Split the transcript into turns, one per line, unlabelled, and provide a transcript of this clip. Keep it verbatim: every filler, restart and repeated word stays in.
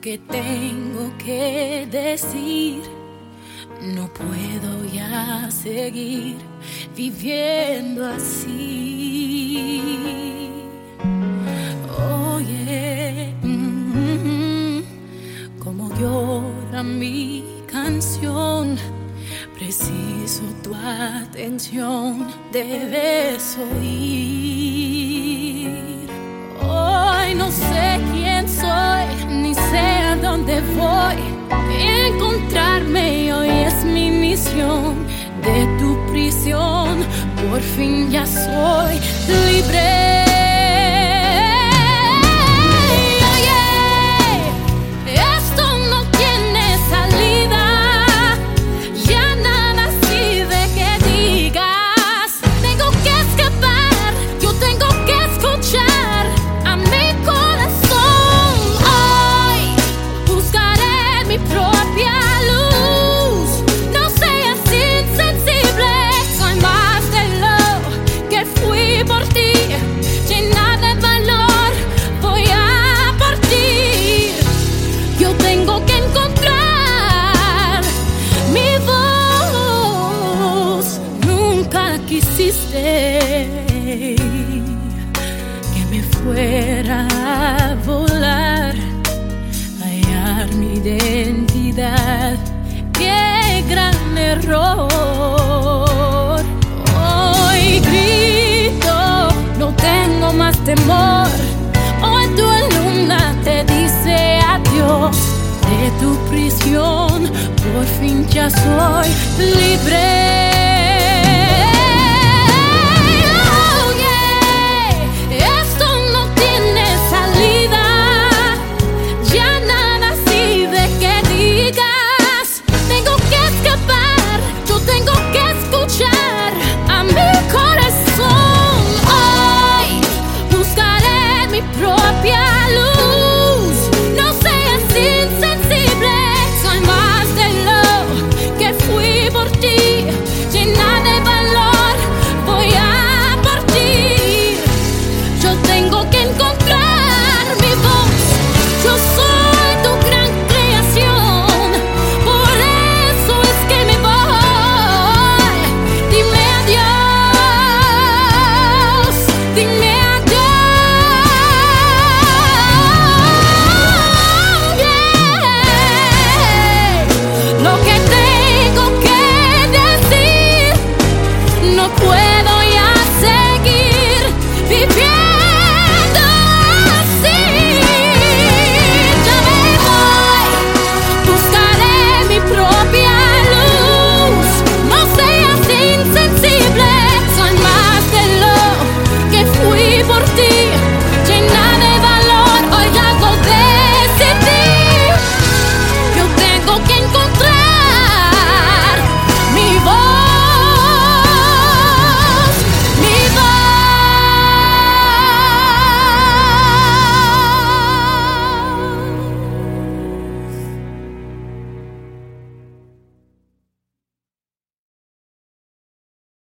que tengo que decir. No puedo ya seguir viviendo así. Oye, mm, como llora mi canción. Preciso tu atención, debes oír. Hoy no sé quién soy, ni sé a dónde voy. Encontrarme hoy es mi misión. De tu prisión, por fin ya soy libre. Quisiste que me fuera a volar, hallar mi identidad. ¡Qué gran error! Hoy grito, no tengo más temor. Hoy tu alumna te dice adiós. De tu prisión, por fin ya soy libre.